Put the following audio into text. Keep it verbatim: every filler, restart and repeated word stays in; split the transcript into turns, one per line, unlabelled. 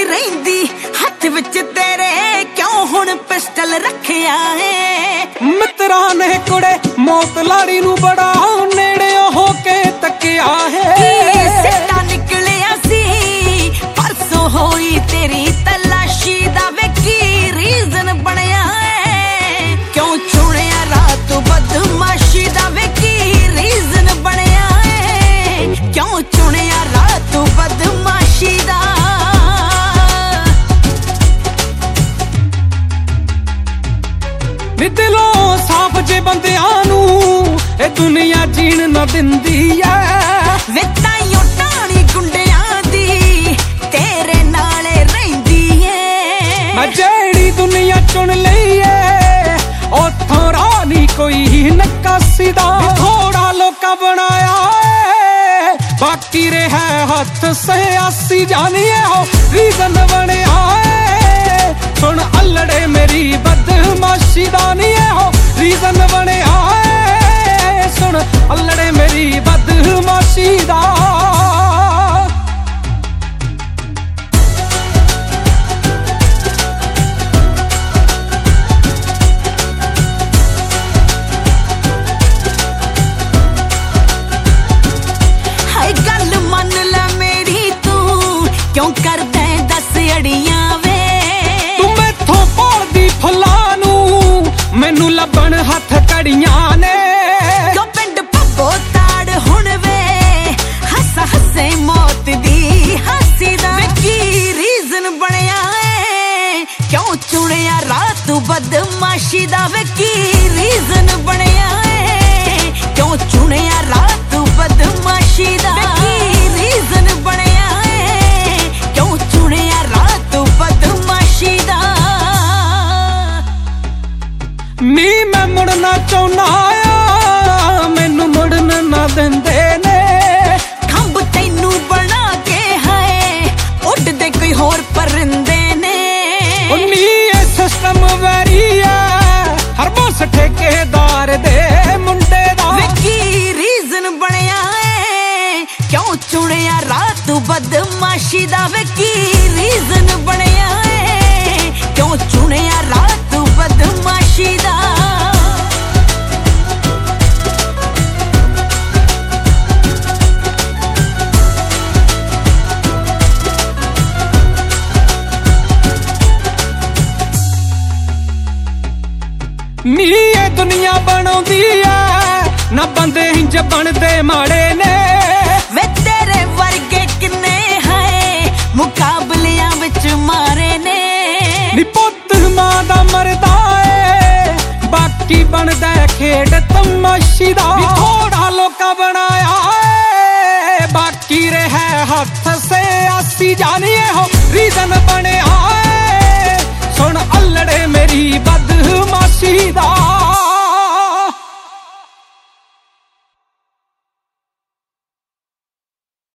दी रहिंदी हथ विच तेरे क्यों हुण पिस्टल रखिया है।
मित्रा ने कुड़े मौत लाड़ी नू बड़ा नेड़े होके तकिया है।
सिट्टा निकलिया सी परसों होई तेरी तलाशी दा वे की रीजन बनया है। क्यों चुनिया रात बदमाशी दा वे की रीजन बनया है। क्यों चुनिया रात बदमाशी दा।
दिलों साफ जे बंदियां नू ए दुनिया जीण न दिंदी है।
वे ताइयों टाणी गुंडियां दी तेरे नाले रहिंदी है।
मैं जेड़ी दुनिया चुन लई है ओथों राह नी कोई नकासी दा। थोड़ा लोका बनाया है बाकी रहा हथ सियासी जानिए हो रीजन बनया है। सुन अल्लड़े मेरी बदमाशी दा नी हो रीजन बनया है। सुन अल्लड़े मेरी बदमाशी दा।
हाय गल मन ले मेरी तू क्यों कर दे दस अड़ियां वे।
तू मैथों पालदी फुल्लां नू मैनू लभण हथ कड़ियां ने।
क्यों पिंड पब्बो ताड़ हुण वे हस हसे मौत दी हसी दा। वे की रीजन बनया है। क्यों चुनिया रात बदमाशी दा। वे की रीजन बनया है। क्यों चुनिया रात बदमाशी दा। वे की रीजन बनया है। क्यों चुनिया रात बदमाशी दा।
नी मैं मुड़ना चाहना आ मैनू मुड़न ना देंदे ने।
खंब तैनू बना के है उड़दे कोई होर परिंदे ने।
नी ये सिस्टम वैरी है हर बस ठेकेदार दे मुंडे दा।
वे की रीजन बनया है। क्यों चुनिया रात बदमाशी दा। वे की रीजन बनया है। क्यों चुनिया रात बदमाशी दा।
नी ये दुनिया बनाउंदी है ना बंदे इंज बनदे माड़े ने।
वे तेरे वर्गे किन्ने है मुकाबलियां विच मारे ने।
नी पुत्त मां दा मरदा है बाकी बनदा खेड तमाशी दा। थोड़ा लोका बनाया है बाकी रहा हथ सियासी जानिए हो रीजन बनया है। सुन अल्लड़े मेरी बदमाशी दा।